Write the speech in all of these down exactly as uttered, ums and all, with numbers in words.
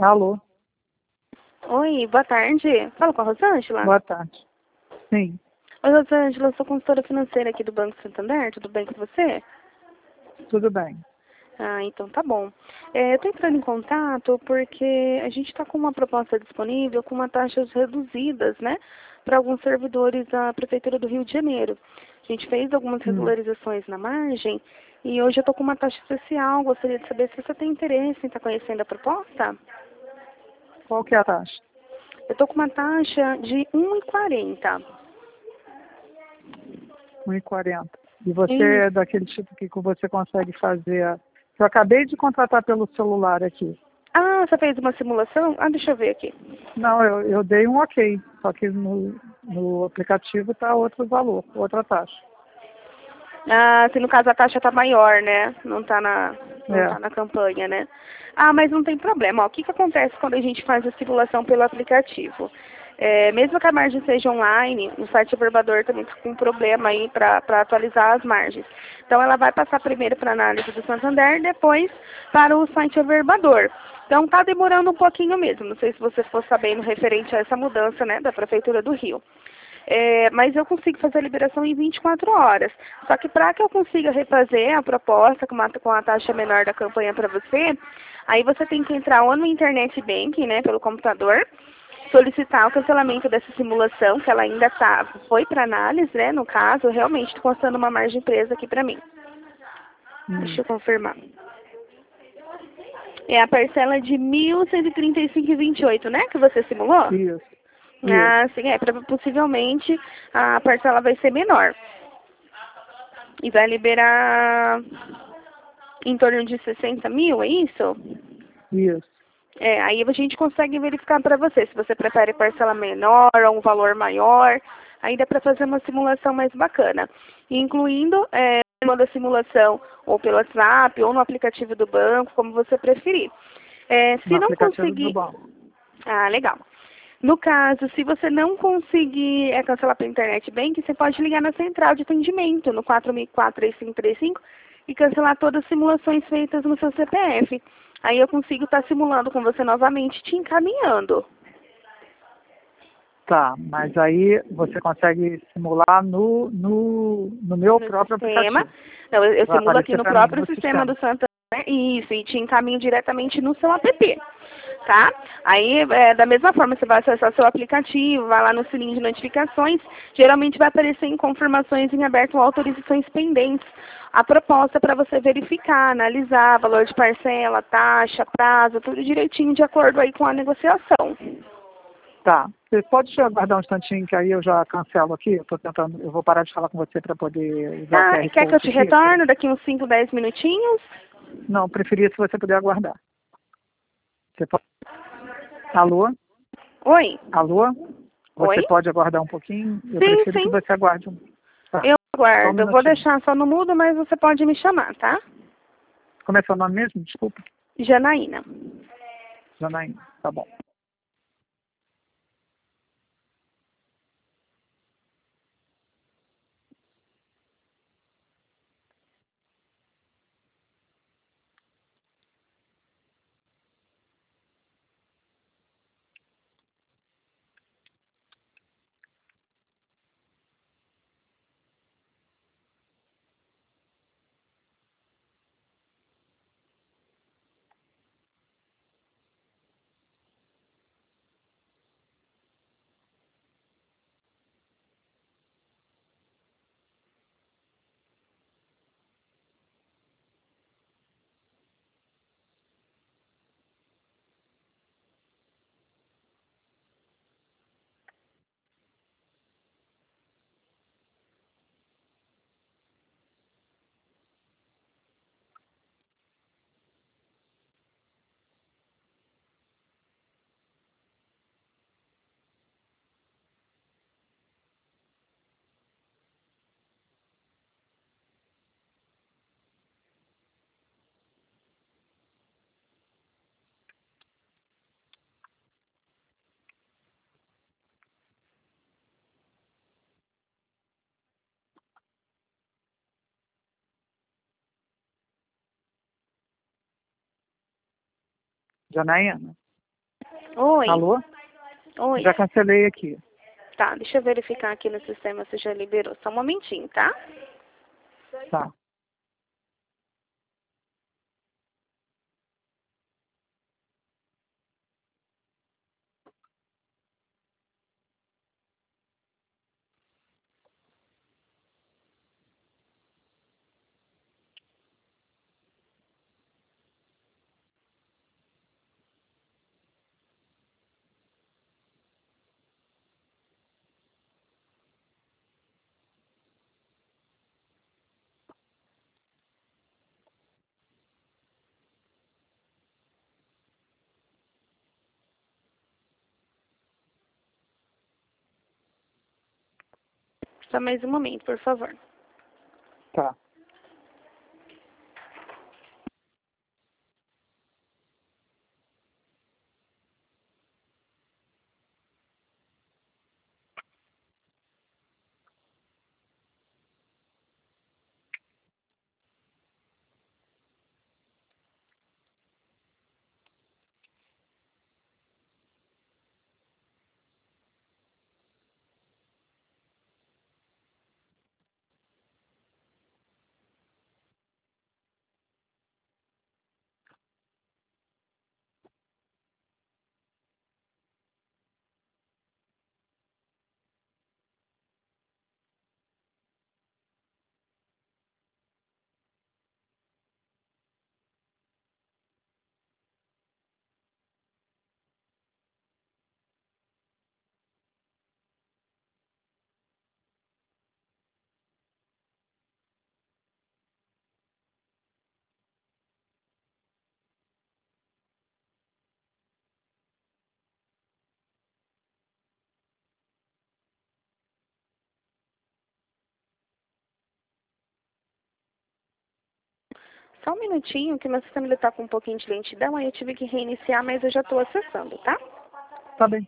Alô, Oi, boa tarde. Fala com a Rosângela? boa tarde. Sim, Oi, Rosângela, eu sou consultora financeira aqui do Banco Santander. Tudo bem com você? tudo bem. Ah, então tá bom. É, eu tô entrando em contato porque a gente está com uma proposta disponível com uma taxas reduzidas, né? Para alguns servidores da Prefeitura do Rio de Janeiro. A gente fez algumas Hum, regularizações na margem e hoje eu estou com uma taxa especial. Gostaria de saber se você tem interesse em estar conhecendo a proposta. qual que é a taxa? Eu estou com uma taxa de um e quarenta. um e quarenta. E você Isso. é daquele tipo que você consegue fazer... a- Eu acabei de contratar pelo celular aqui. Ah, você fez uma simulação? Ah, deixa eu ver aqui. Não, eu, eu dei um ok, só que no, no aplicativo está outro valor, outra taxa. Ah, se no caso a taxa tá maior, né? Não tá na, não É, tá na campanha, né? Ah, mas não tem problema. Ó, o que que acontece quando a gente faz a simulação pelo aplicativo? É, mesmo que a margem seja online, o site Averbador também está com um problema aí para atualizar as margens. Então ela vai passar primeiro para a análise do Santander, depois para o site Averbador. Então está demorando um pouquinho mesmo. Não sei se você ficou sabendo referente a essa mudança, né, da Prefeitura do Rio. É, mas eu consigo fazer a liberação em vinte e quatro horas. Só que para que eu consiga refazer a proposta com, uma, com a taxa menor da campanha para você, aí você tem que entrar ou no Internet Banking, né, pelo computador, solicitar o cancelamento dessa simulação, que ela ainda tá, foi para análise, né, no caso, realmente estou constando uma margem presa aqui para mim. Deixa hum, eu confirmar. É a parcela de mil cento e trinta e cinco vírgula vinte e oito, né, que você simulou? isso, isso. Ah, sim, é, pra, possivelmente a parcela vai ser menor. E vai liberar em torno de sessenta mil, é isso? Isso. É, aí a gente consegue verificar para você se você prefere parcela menor ou um valor maior. Aí dá para fazer uma simulação mais bacana. Incluindo, é, manda a simulação ou pelo WhatsApp ou no aplicativo do banco, como você preferir. É, No se não aplicativo do conseguir... banco. Ah, legal. No caso, se você não conseguir é, cancelar pela internet bank, você pode ligar na central de atendimento no quatro mil e quatro, três cinco três cinco e cancelar todas as simulações feitas no seu C P F. Aí eu consigo estar simulando com você novamente, te encaminhando Tá, mas aí você consegue simular no, no, no meu no próprio sistema. aplicativo. Não, eu, eu Vai simulo aqui aparecer no para mim próprio no sistema sistema. do Santander. Isso, e te encaminho diretamente no seu app. Tá? Aí, é, da mesma forma, você vai acessar seu aplicativo, vai lá no sininho de notificações, geralmente vai aparecer em confirmações em aberto ou autorizações pendentes a proposta para você verificar, analisar valor de parcela, taxa, prazo, tudo direitinho de acordo aí com a negociação. Tá. Você pode aguardar um instantinho que aí eu já cancelo aqui? Eu tô tentando, eu vou parar de falar com você para poder usar o Tá? Q R Quer que eu Code te aqui. retorne daqui uns cinco, dez minutinhos? Não, preferia se você puder aguardar. Você pode... Alô? Oi? Alô? Você Oi? pode aguardar um pouquinho? Eu Sim, prefiro que sim. você aguarde um. Tá. Eu Só um aguardo. Eu vou minutinho. deixar só no mudo, mas você pode me chamar, tá? Como é seu nome mesmo? Desculpa. Janaína. Janaína. Tá bom. Janaína? Oi. Alô? Oi. Já cancelei aqui. Tá, deixa eu verificar aqui no sistema se já liberou. Só um momentinho, tá? Tá. Só mais um momento, por favor. Tá. Só um minutinho, que meu sistema ele tá com um pouquinho de lentidão, aí eu tive que reiniciar, mas eu já estou acessando, tá? Tá bem.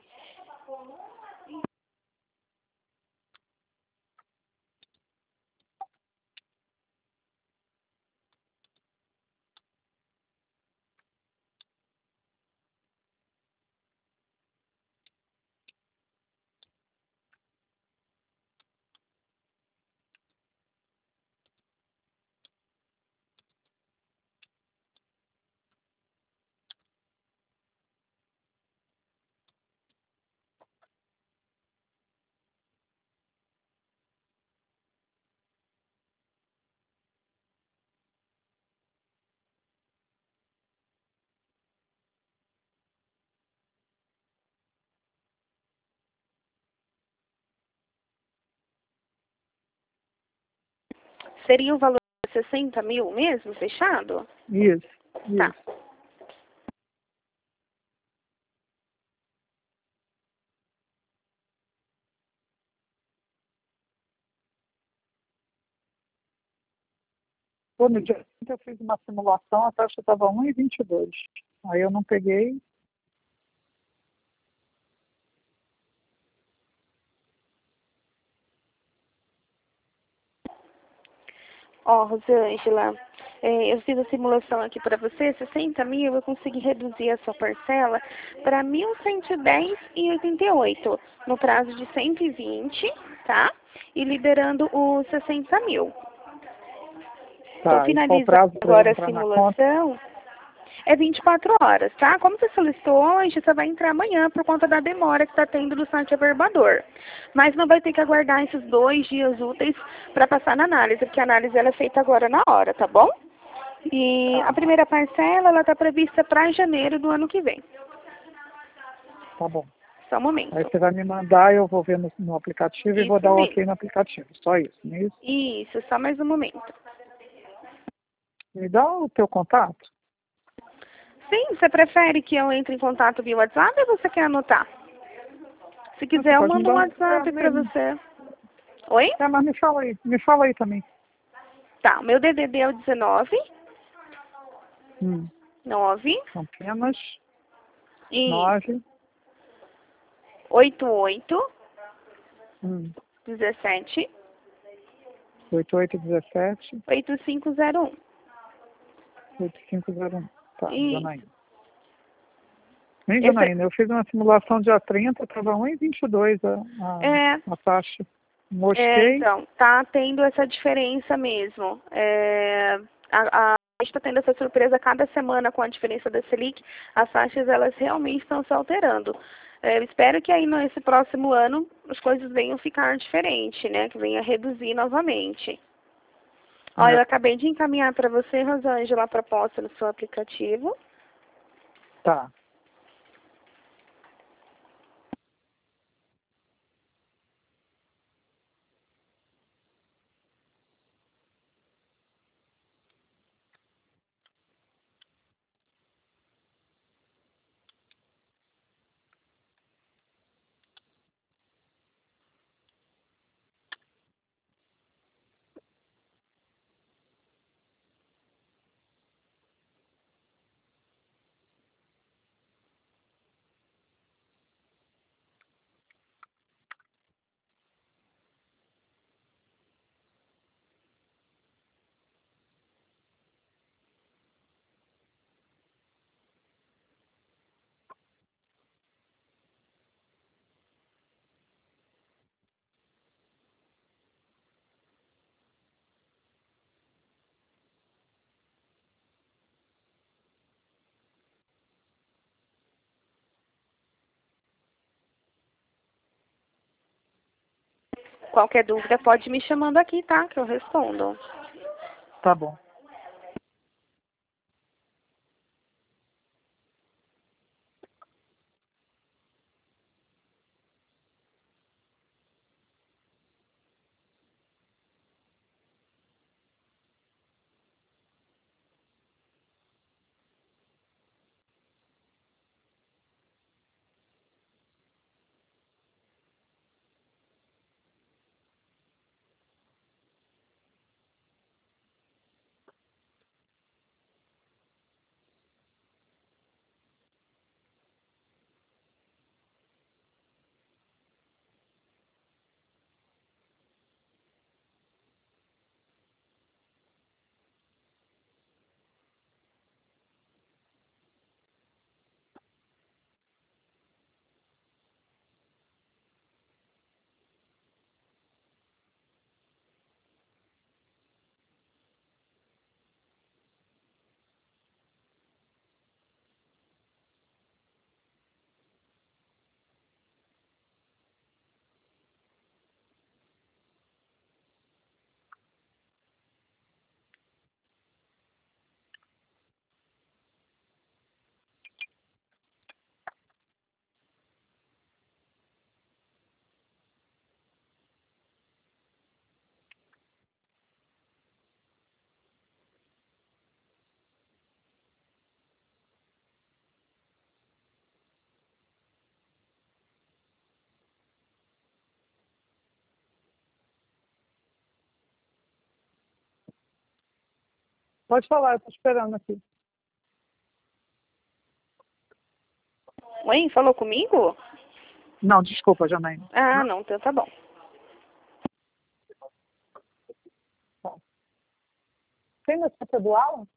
Seria o valor de sessenta mil mesmo, fechado? Isso. Tá. Isso. Pô, no dia seguinte eu fiz uma simulação, a taxa estava um e vinte e dois. Aí eu não peguei. Ó, Rosângela, é, eu fiz a simulação aqui para você, sessenta mil, eu consegui reduzir a sua parcela para mil cento e dez e oitenta e oito, no prazo de cento e vinte, tá? E liberando os sessenta mil. Estou Tá. E qual o finalizando prazo para eu agora a entrar na conta? simulação. É vinte e quatro horas, tá? Como você solicitou hoje, você vai entrar amanhã por conta da demora que está tendo do site averbador. Mas não vai ter que aguardar esses dois dias úteis para passar na análise, porque a análise ela é feita agora na hora, tá bom? E a Tá. primeira parcela, ela está prevista para janeiro do ano que vem. Tá bom. Só um Aí momento. você vai me mandar, eu vou ver no, no aplicativo e vou Isso dar o mesmo. ok no aplicativo. Só isso, não é isso? Isso, só mais um momento. Me dá o teu contato. Sim, você prefere que eu entre em contato via WhatsApp ou você quer anotar? Se Ah, você quiser, eu pode me mando um dar. WhatsApp É, para me- você. Oi? é, mas me fala aí. Me fala aí também. Tá, o meu D D D é o dezenove, Hum. nove Campinas, e nove. oito oito, Hum. dezessete, oito oito um sete, oito cinco zero um. oito cinco zero um. Tá, E Janaína. Nem, Esse, Janaína, eu fiz uma simulação dia trinta, estava um e vinte e dois a, é, a, a taxa. é, Mosquei. então, tá tendo essa diferença mesmo. É, a, a gente está tendo essa surpresa cada semana com a diferença da Selic. As taxas, elas realmente estão se alterando. É, eu espero que aí nesse próximo ano as coisas venham ficar diferentes, né? Que venha reduzir novamente. Ó, eu É, acabei de encaminhar para você, Rosângela, a proposta no seu aplicativo. tá. Qualquer dúvida pode me chamando aqui, tá? Que eu respondo. Tá bom. Pode falar, eu tô esperando aqui. Oi, falou comigo? Não, desculpa, Janaína. Ah, não, então tá bom. Tem notícia do Alan?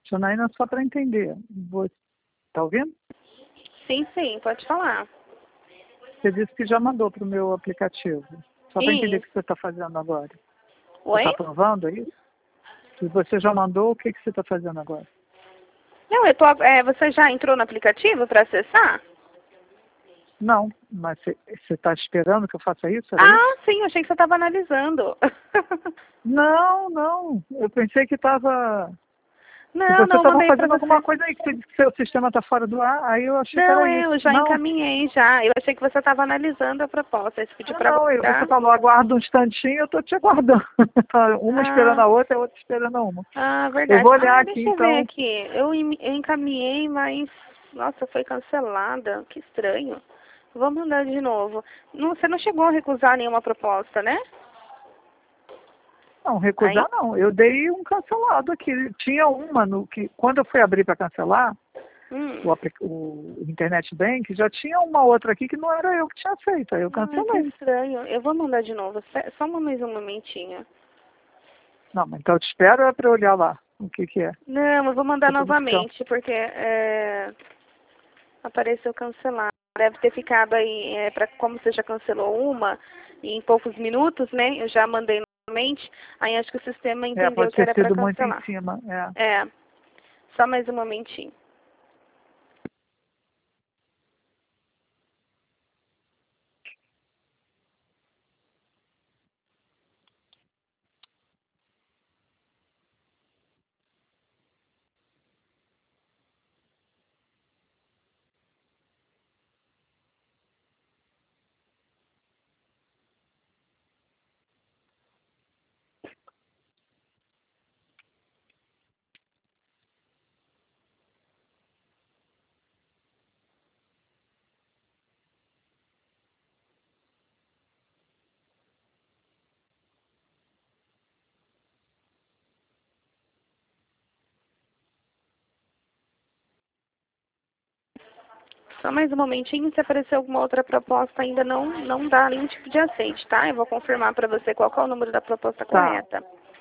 Janaína, só para entender, você está ouvindo? Sim, sim, pode falar. Você disse que já mandou para o meu aplicativo. Só para entender o Isso. que você está fazendo agora. Você Oi? está aprovando, é isso? Se você já mandou, o que, que você está fazendo agora? Não, eu tô, é, você já entrou no aplicativo para acessar? Não, mas você está esperando que eu faça isso? Era isso? Ah, sim, eu achei que você estava analisando. Não, não. Eu pensei que estava. Que Não, você não, estava mandei para fazendo alguma você. coisa aí, que você disse que seu sistema está fora do ar, aí eu achei que Não, era é, isso. eu já Não, encaminhei já. Eu achei que você estava analisando a proposta. Aí você pediu não, para não. eu- Você voltar. falou, aguarda um instantinho, eu estou te aguardando. Tá uma esperando Ah, a outra, a outra esperando a uma. ah, Eu verdade. vou olhar Ah, aqui deixa eu ver então. aqui. Eu, em- eu encaminhei, mas, nossa, foi cancelada. Que estranho. Vou mandar de novo. Não, você não chegou a recusar nenhuma proposta, né? Não, Aí? recusar não. Eu dei um cancelado aqui. Tinha uma no que, quando eu fui abrir para cancelar, Hum. o, apli- o Internet Bank, já tinha uma outra aqui que não era eu que tinha feito. Aí eu Ai, que cancelei. estranho. Eu vou mandar de novo. Só só mais um momentinho. Não, mas então eu te espero é para olhar lá o que que é. Não, eu vou mandar Eu tô buscando. novamente, porque é, apareceu cancelar. Deve ter ficado aí, é, pra, como você já cancelou uma, e em poucos minutos, né? Eu já mandei novamente, aí acho que o sistema É, entendeu pode que ter era para sido muito em cancelar. cima. É. É, só mais um momentinho. Só mais um momentinho, se aparecer alguma outra proposta, ainda não, não dá nenhum tipo de aceite, tá? Eu vou confirmar para você qual que é o número da proposta Tá. correta.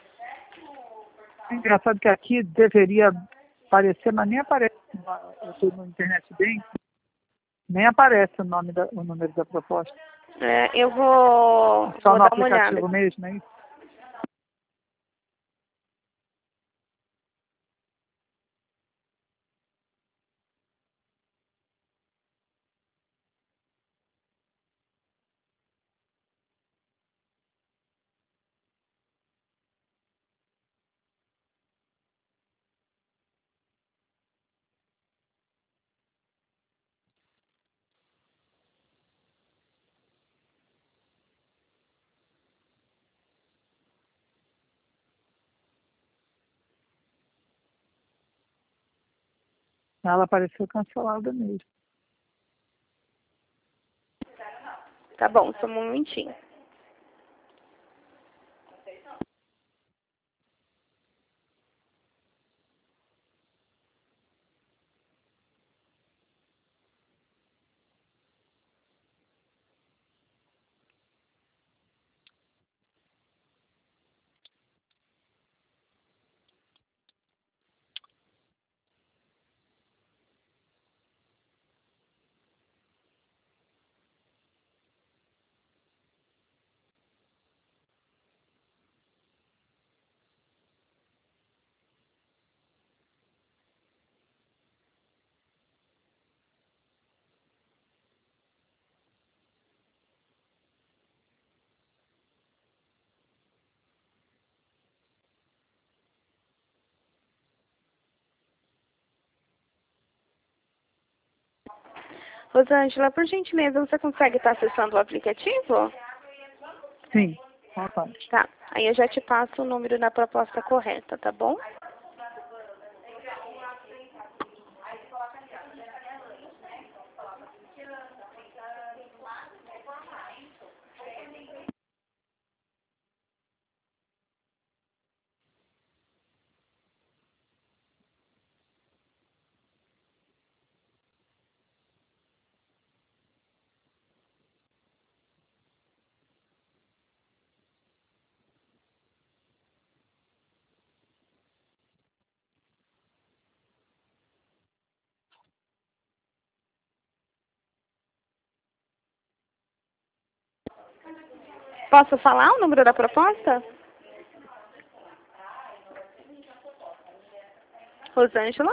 É engraçado que aqui deveria aparecer, mas nem aparece. Eu estou no Internet Bank, nem aparece o, nome da, o número da proposta. É, eu vou, Só vou no dar uma olhada. aplicativo mesmo, é isso? Ela apareceu cancelada mesmo. Tá bom, só um momentinho. Rosângela, por gentileza, você consegue estar acessando o aplicativo? Sim, opa. Tá. Aí eu já te passo o número da proposta correta, tá bom? Posso falar o número da proposta? Rosângela?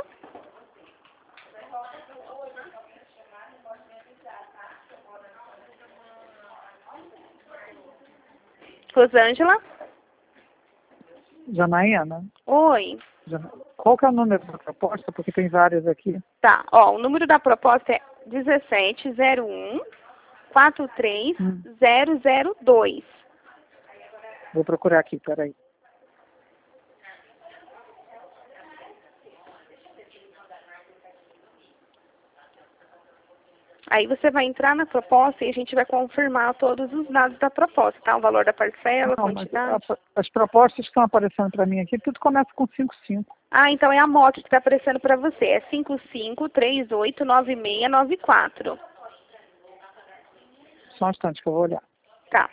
Rosângela? Janaína? Oi. Jana- Qual que é o número da proposta? Porque tem várias aqui. Tá, ó, o número da proposta é dezessete zero um quatro três zero zero dois. Vou procurar aqui, peraí. Aí você vai entrar na proposta e a gente vai confirmar todos os dados da proposta, tá? O valor da parcela, Não, mas quantidade. a- as propostas que estão aparecendo para mim aqui, tudo começa com cinco cinco. Ah, então é a moto que está aparecendo para você. É cinco cinco três oito nove seis nove quatro. Só um instante que eu vou olhar. Tá.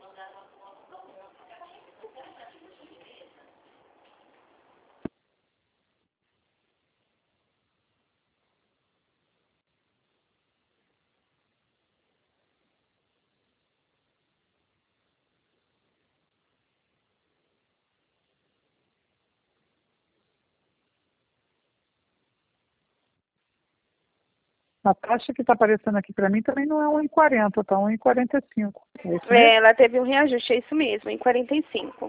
A taxa que está aparecendo aqui para mim também não é um e quarenta, tá um e quarenta e cinco. É isso É, mesmo? ela teve um reajuste, é isso mesmo, em quarenta e cinco.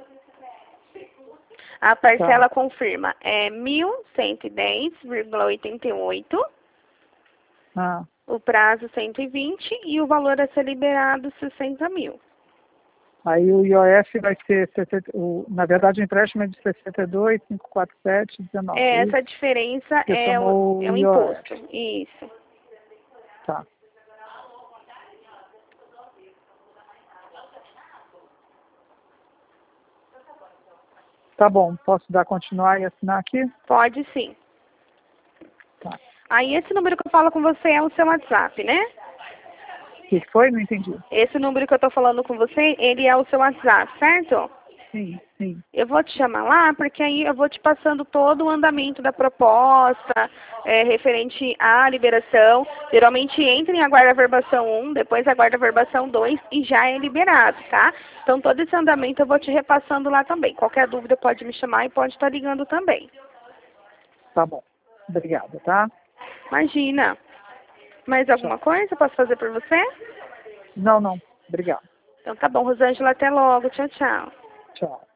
A parcela Tá. confirma é mil cento e dez vírgula oitenta e oito, Ah, o prazo cento e vinte e o valor a ser liberado sessenta mil. aí o I O F vai ser, sessenta, o, na verdade o empréstimo é de sessenta e dois, quinhentos e quarenta e sete, dezenove. É, Isso? essa diferença Você é tomou o, o é o I O F. imposto. Isso. Tá. Tá bom, posso dar continuar e assinar aqui? Pode sim. Tá. Aí esse número que eu falo com você é o seu WhatsApp, né? O que que foi? Não entendi. Esse número que eu tô falando com você, ele é o seu WhatsApp, certo? Sim, sim. Eu vou te chamar lá, porque aí eu vou te passando todo o andamento da proposta, é, referente à liberação. Geralmente entra em aguarda verbação um, depois aguarda verbação dois e já é liberado, tá? Então todo esse andamento eu vou te repassando lá também. Qualquer dúvida pode me chamar e pode estar ligando também. Tá bom. Obrigada, tá? Imagina. Mais alguma Tchau. coisa eu posso fazer por você? Não, não. Obrigado. Então tá bom, Rosângela, até logo. Tchau, tchau. Tchau.